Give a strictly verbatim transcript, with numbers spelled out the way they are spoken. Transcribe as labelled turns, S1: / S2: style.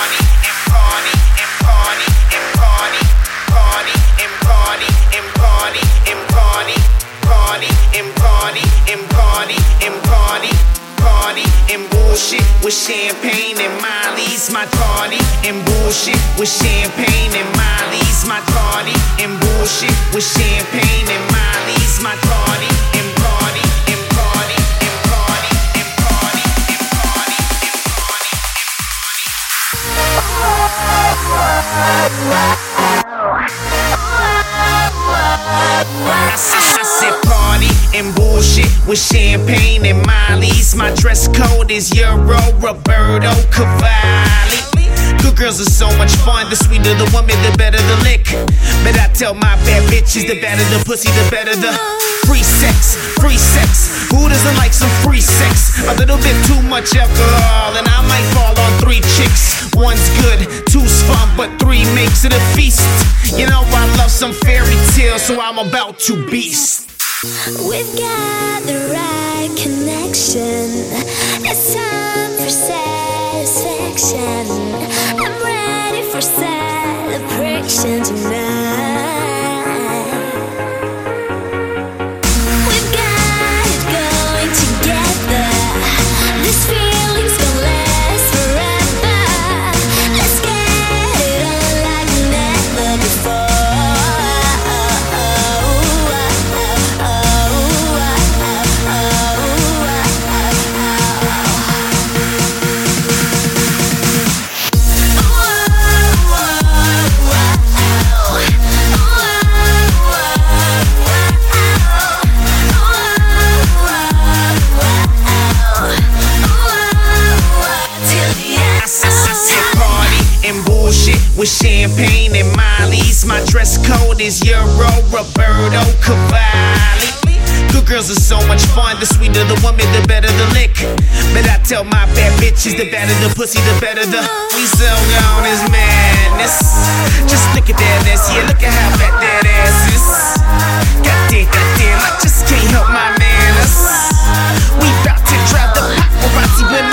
S1: With champagne and Molly's my party and bullshit with champagne and Molly's my party and bullshit with champagne and Molly's my party and party and party and party and party and party and party. I said party and bullshit with champagne and Molly's. My dress code is Euro Roberto Cavalli. Good girls are so much fun. The sweeter the woman, the better the lick. But I tell my bad bitches, the better the pussy, the better the free sex, free sex. Who doesn't like some free sex? A little bit too much alcohol and I might fall on three chicks. One's good, two's fun, but three makes it a feast. You know I love some fairy tales, so I'm about to beast.
S2: We've got the right connection. It's time for satisfaction. I'm ready for celebration tonight. We've got it going together. This feeling's gonna last forever. Let's get it on like never before.
S1: With champagne and Molly's. My dress code is Euro Roberto Cavalli. Good girls are so much fun. The sweeter the woman, the better the lick. But I tell my bad bitches, the better the pussy, the better the we so gone is madness. Just look at that ass, yeah, look at how fat that ass is. Goddamn, goddamn, I just can't help my manners. We bout to drive the paparazzi with